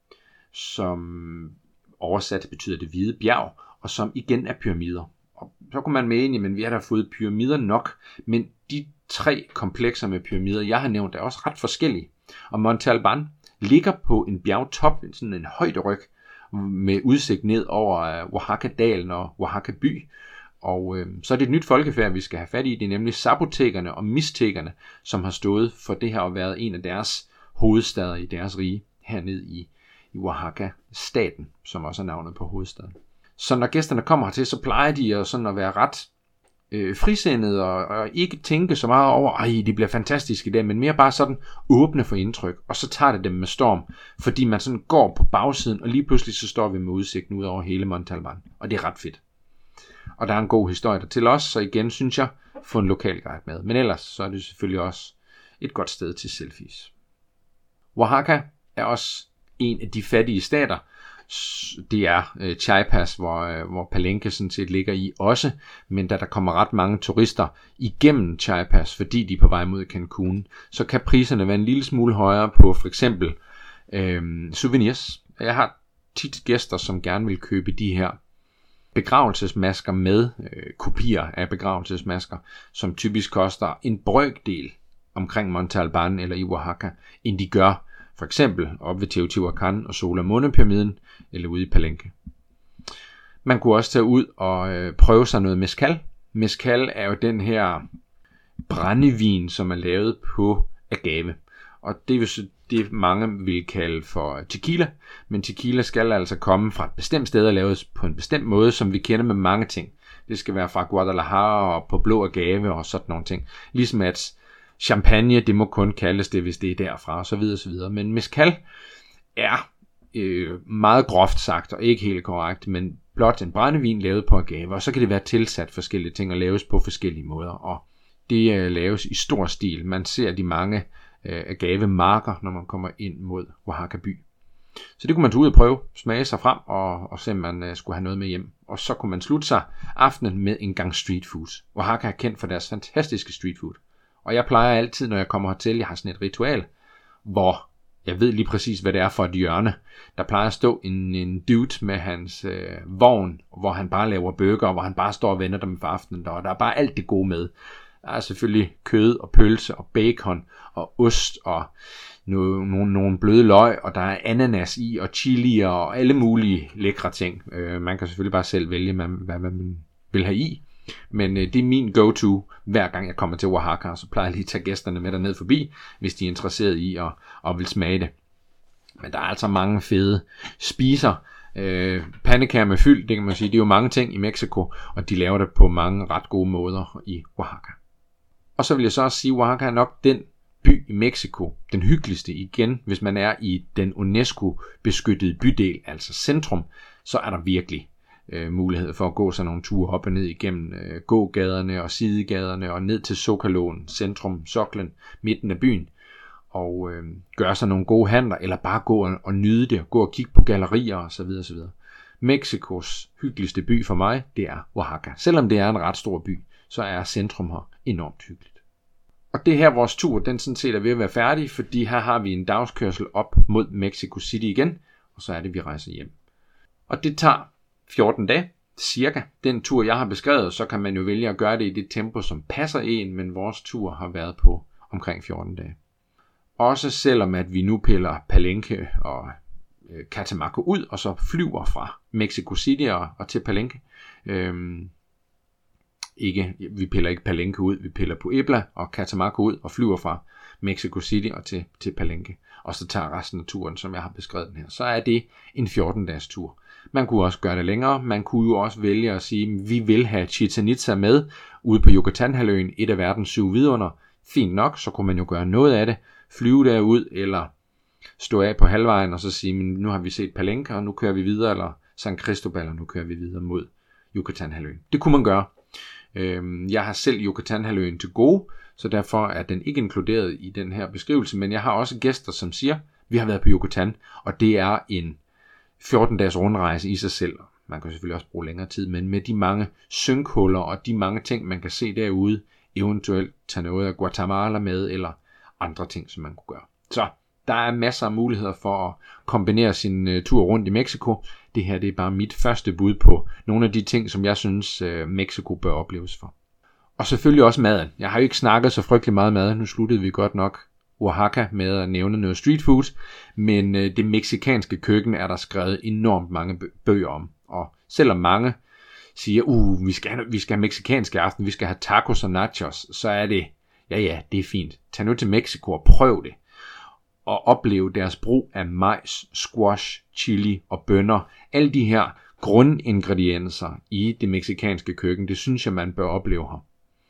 Speaker 1: som oversat betyder det hvide bjerg, og som igen er pyramider. Og så kunne man mene, men vi har da fået pyramider nok, men de tre komplekser med pyramider, jeg har nævnt, er også ret forskellige. Og Monte Albán ligger på en bjergtop, sådan en højderyg, med udsigt ned over Oaxaca-dalen og Oaxaca by. Og øh, så er det et nyt folkefærd, vi skal have fat i. Det er nemlig zapotekerne og mixtekerne, som har stået for det her og været en af deres hovedstader i deres rige hernede i, i Oaxaca-staten, som også er navnet på hovedstaden. Så når gæsterne kommer hertil, så plejer de at, sådan at være ret øh, frisindede og, og ikke tænke så meget over, ej, det bliver fantastisk i dag, men mere bare sådan åbne for indtryk, og så tager det dem med storm, fordi man sådan går på bagsiden, og lige pludselig så står vi med udsigten ud over hele Monte Albán, og det er ret fedt. Og der er en god historie der til os, så igen synes jeg, få en lokal guide med. Men ellers så er det selvfølgelig også et godt sted til selfies. Oaxaca er også en af de fattige stater, Det er øh, Chiapas, hvor, øh, hvor Palenque sådan set ligger i også, men da der kommer ret mange turister igennem Chiapas, fordi de er på vej mod Cancun, så kan priserne være en lille smule højere på for eksempel øh, souvenirs. Jeg har tit gæster, som gerne vil købe de her begravelsesmasker med øh, kopier af begravelsesmasker, som typisk koster en brøkdel omkring Monte Albán eller i Oaxaca, end de gør for eksempel op ved Teotihuacan og Sol og Måne-pyramiden eller ude i Palenque. Man kunne også tage ud og øh, prøve sig noget mezcal. Mezcal er jo den her brændevin, som er lavet på agave. Og det er jo det, mange vil kalde for tequila. Men tequila skal altså komme fra et bestemt sted og laves på en bestemt måde, som vi kender med mange ting. Det skal være fra Guadalajara og på blå agave og sådan nogle ting. Ligesom at champagne, det må kun kaldes det, hvis det er derfra, og så videre, så videre. Men mezcal er øh, meget groft sagt, og ikke helt korrekt, men blot en brændevin lavet på agave, og så kan det være tilsat forskellige ting og laves på forskellige måder, og det øh, laves i stor stil. Man ser de mange øh, agavemarker, når man kommer ind mod Oaxaca by. Så det kunne man tage ud og prøve, smage sig frem, og, og se om man øh, skulle have noget med hjem. Og så kunne man slutte sig aftenen med en gang street food. Oaxaca er kendt for deres fantastiske street food. Og jeg plejer altid, når jeg kommer hertil, jeg har sådan et ritual, hvor jeg ved lige præcis, hvad det er for et hjørne. Der plejer at stå en, en dude med hans øh, vogn, hvor han bare laver burger, hvor han bare står og vender dem for aftenen. Der, og der er bare alt det gode med. Der er selvfølgelig kød og pølse og bacon og ost og nogle, nogle, nogle bløde løg, og der er ananas i og chili og alle mulige lækre ting. Øh, man kan selvfølgelig bare selv vælge, hvad, hvad man vil have i. Men øh, det er min go-to, hver gang jeg kommer til Oaxaca, og så plejer jeg lige at tage gæsterne med derned forbi, hvis de er interesseret i at, at vil smage det. Men der er altså mange fede spiser. Øh, pandekager med fyld, det kan man sige, det er jo mange ting i Mexico, og de laver det på mange ret gode måder i Oaxaca. Og så vil jeg så også sige, at Oaxaca er nok den by i Mexico, den hyggeligste igen, hvis man er i den UNESCO-beskyttede bydel, altså centrum, så er der virkelig øh, mulighed for at gå sådan nogle ture op og ned igennem øh, gågaderne og sidegaderne og ned til Zocaloen, centrum, soklen, midten af byen, og øh, gøre sig nogle gode handler, eller bare gå og, og nyde det, og gå og kigge på gallerier osv. osv. Mexikos hyggeligste by for mig, det er Oaxaca. Selvom det er en ret stor by, så er centrum her enormt hyggeligt. Og det her vores tur, den sådan set er ved at være færdig, fordi her har vi en dagskørsel op mod Mexico City igen, og så er det, vi rejser hjem. Og det tager fjorten dage, cirka. Den tur, jeg har beskrevet, så kan man jo vælge at gøre det i det tempo, som passer en, men vores tur har været på omkring fjorten dage. Også selvom at vi nu piller Palenque og øh, Catemaco ud, og så flyver fra Mexico City og, og til Palenque. Øhm, ikke, vi piller ikke Palenque ud, vi piller Puebla og Catemaco ud og flyver fra Mexico City og til, til Palenque. Og så tager resten af turen, som jeg har beskrevet den her. Så er det en fjorten dages tur. Man kunne også gøre det længere. Man kunne jo også vælge at sige, at vi vil have Chichén Itzá med ude på Yucatán-halvøen, et af verdens syv vidunder. Fint nok, så kunne man jo gøre noget af det. Flyve derud, eller stå af på halvvejen og så sige, men nu har vi set Palenque, og nu kører vi videre, eller San Cristobal, og nu kører vi videre mod Yucatán-halvøen. Det kunne man gøre. Jeg har selv Yucatán-halvøen til gode, så derfor er den ikke inkluderet i den her beskrivelse, men jeg har også gæster, som siger, vi har været på Yucatán, og det er en fjorten dages rundrejse i sig selv. Man kan selvfølgelig også bruge længere tid, men med de mange synkhuller og de mange ting, man kan se derude, eventuelt tage noget af Guatemala med, eller andre ting, som man kunne gøre. Så der er masser af muligheder for at kombinere sin uh, tur rundt i Mexico. Det her det er bare mit første bud på nogle af de ting, som jeg synes, uh, Mexico bør opleves for. Og selvfølgelig også maden. Jeg har jo ikke snakket så frygtelig meget mad. Nu sluttede vi godt nok Oaxaca med at nævne noget street food. Men uh, det mexikanske køkken er der skrevet enormt mange bøger om. Og selvom mange siger, uh, vi skal have, vi skal have mexikansk aften, vi skal have tacos og nachos, så er det, ja ja, det er fint. Tag nu til Mexico og prøv det. Og opleve deres brug af majs, squash, chili og bønner. Alle de her grundingredienser i det mexikanske køkken, det synes jeg, man bør opleve her.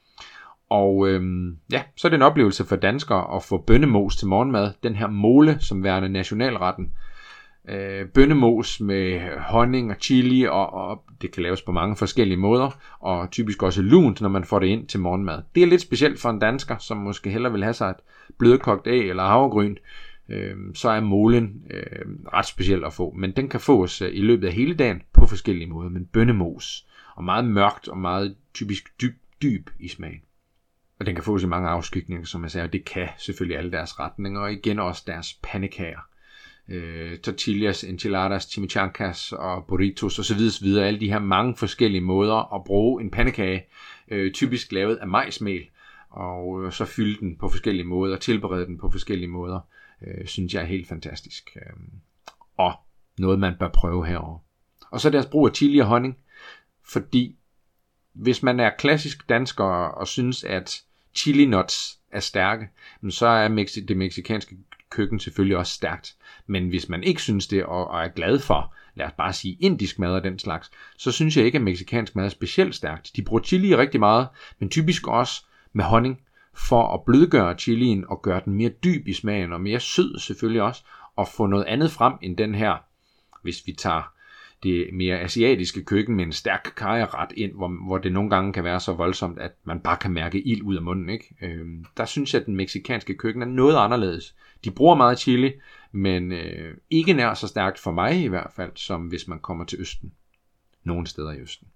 Speaker 1: Og øhm, ja, så er det en oplevelse for danskere at få bønnemos til morgenmad. Den her mole, som værende nationalretten. Øh, bønnemos med honning og chili, og, og det kan laves på mange forskellige måder. Og typisk også lunt, når man får det ind til morgenmad. Det er lidt specielt for en dansker, som måske hellere vil have sig et blødkogt æg eller havregryn. øh, så er molen øh, ret speciel at få. Men den kan fås øh, i løbet af hele dagen på forskellige måder. Men bønnemos, og meget mørkt og meget typisk dyb, dyb i smagen. Og den kan fås i mange afskygninger, som jeg sagde, og det kan selvfølgelig alle deres retninger, og igen også deres pandekager. Øh, tortillas, enchiladas, chimichangas og burritos osv. osv. Alle de her mange forskellige måder at bruge en pandekage, øh, typisk lavet af majsmel, og så fylde den på forskellige måder, tilberede den på forskellige måder, øh, synes jeg er helt fantastisk. Øh, og noget, man bør prøve herover. Og så deres brug af chili og honning, fordi hvis man er klassisk dansker og synes, at chili nuts er stærke, så er det mexikanske køkken selvfølgelig også stærkt. Men hvis man ikke synes det, og er glad for, lad os bare sige indisk mad og den slags, så synes jeg ikke, at mexikansk mad er specielt stærkt. De bruger chili rigtig meget, men typisk også med honning, for at blødgøre chilien og gøre den mere dyb i smagen, og mere sød selvfølgelig også, og få noget andet frem end den her, hvis vi tager det mere asiatiske køkken med en stærk karryret ind, hvor, hvor det nogle gange kan være så voldsomt, at man bare kan mærke ild ud af munden. Ikke? Øhm, der synes jeg, at den mexikanske køkken er noget anderledes. De bruger meget chili, men øh, ikke nær så stærkt for mig i hvert fald, som hvis man kommer til Østen. Nogle steder i Østen.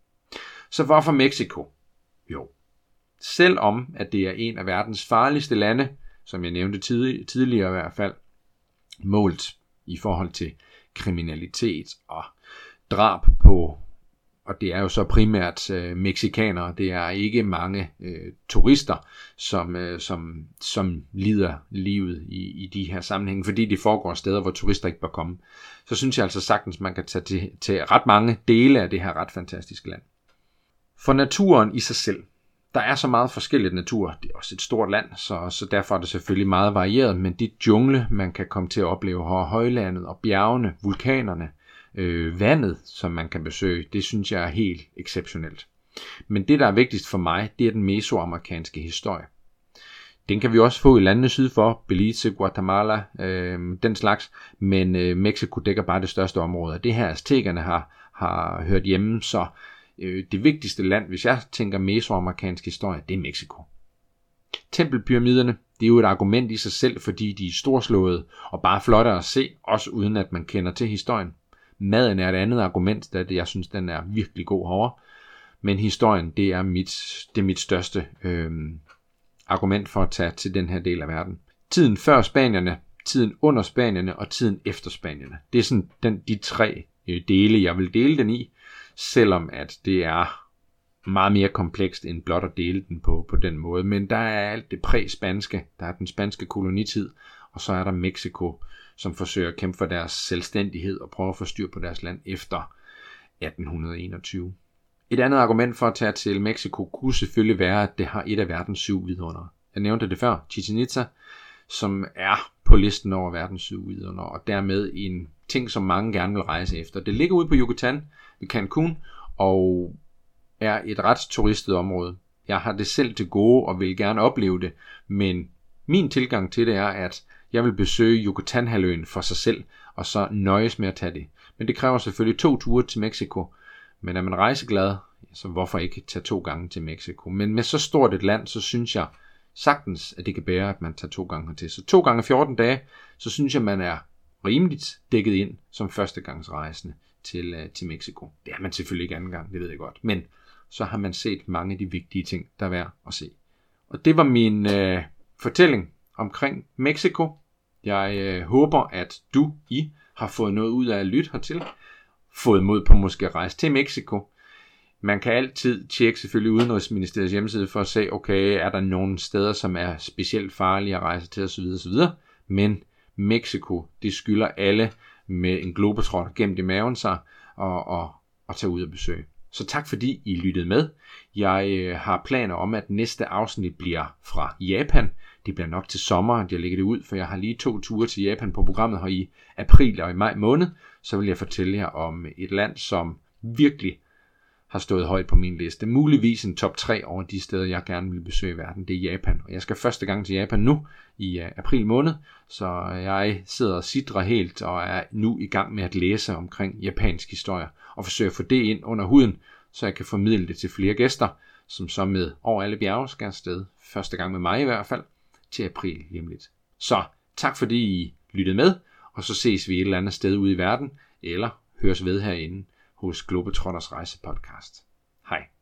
Speaker 1: Så hvorfor Mexico? Jo, selvom at det er en af verdens farligste lande, som jeg nævnte tid, tidligere i hvert fald, målt i forhold til kriminalitet og drab på, og det er jo så primært øh, mexikanere, det er ikke mange øh, turister, som, øh, som, som lider livet i, i de her sammenhænge, fordi de foregår steder, hvor turister ikke bør komme. Så synes jeg altså sagtens, man kan tage til, til ret mange dele af det her ret fantastiske land. For naturen i sig selv, der er så meget forskelligt natur, det er også et stort land, så, så derfor er det selvfølgelig meget varieret, men det jungle, man kan komme til at opleve her, højlandet og bjergene, vulkanerne, øh, vandet, som man kan besøge, det synes jeg er helt exceptionelt. Men det, der er vigtigst for mig, det er den mesoamerikanske historie. Den kan vi også få i landene syd for, Belize, Guatemala, øh, den slags, men øh, Mexico dækker bare det største område. Det her aztekerne har, har hørt hjemme, så øh, det vigtigste land, hvis jeg tænker mesoamerikansk historie, det er Mexico. Tempelpyramiderne, det er jo et argument i sig selv, fordi de er storslåede og bare flotte at se, også uden at man kender til historien. Maden er et andet argument, da jeg synes, den er virkelig god herovre. Men historien, det er mit, det er mit største øh, argument for at tage til den her del af verden. Tiden før spanierne, tiden under spanierne og tiden efter spanierne. Det er sådan den, de tre øh, dele, jeg vil dele den i, selvom at det er meget mere komplekst end blot at dele den på, på den måde. Men der er alt det præ-spanske, der er den spanske kolonitid, og så er der Mexico, som forsøger at kæmpe for deres selvstændighed og prøve at få styr på deres land efter atten enogtyve. Et andet argument for at tage til Mexico kunne selvfølgelig være, at det har et af verdens syv vidundere. Jeg nævnte det før, Chichén Itzá, som er på listen over verdens syv vidundere, og dermed en ting, som mange gerne vil rejse efter. Det ligger ude på Yucatán ved Cancún, og er et ret turistet område. Jeg har det selv til gode og vil gerne opleve det, men min tilgang til det er, at jeg vil besøge Yucatán-halvøen for sig selv, og så nøjes med at tage det. Men det kræver selvfølgelig to ture til Mexico. Men er man rejseglad, så hvorfor ikke tage to gange til Mexico? Men med så stort et land, så synes jeg sagtens, at det kan bære, at man tager to gange hertil. Så to gange fjorten dage, så synes jeg, man er rimeligt dækket ind som førstegangsrejsende til, uh, til Mexico. Det er man selvfølgelig ikke anden gang, det ved jeg godt. Men så har man set mange af de vigtige ting, der er værd at se. Og det var min uh, fortælling omkring Mexico. Jeg uh, håber, at du, I, har fået noget ud af at lytte hertil. Fået mod på måske at rejse til Mexico. Man kan altid tjekke selvfølgelig Udenrigsministeriets hjemmeside for at se, okay, er der nogle steder, som er specielt farlige at rejse til osv. osv. Men Mexico, det skylder alle med en globetrotter gemt i maven sig og, og, og tage ud og besøge. Så tak fordi I lyttede med. Jeg øh, har planer om, at næste afsnit bliver fra Japan. Det bliver nok til sommer, at jeg lægger det ud, for jeg har lige to ture til Japan på programmet her i april og i maj måned. Så vil jeg fortælle jer om et land, som virkelig har stået højt på min liste. Muligvis en top tre over de steder, jeg gerne vil besøge i verden. Det er Japan. Og jeg skal første gang til Japan nu i uh, april måned. Så jeg sidder og sidrer helt og er nu i gang med at læse omkring japansk historie. Og forsøge at få det ind under huden, så jeg kan formidle det til flere gæster, som så med over alle bjerge skal afsted. Første gang med mig i hvert fald til april hjemligt. Så Tak fordi I lyttede med, og så ses vi et eller andet sted ude i verden, eller høres ved herinde hos Globetrotters Rejsepodcast. Hej.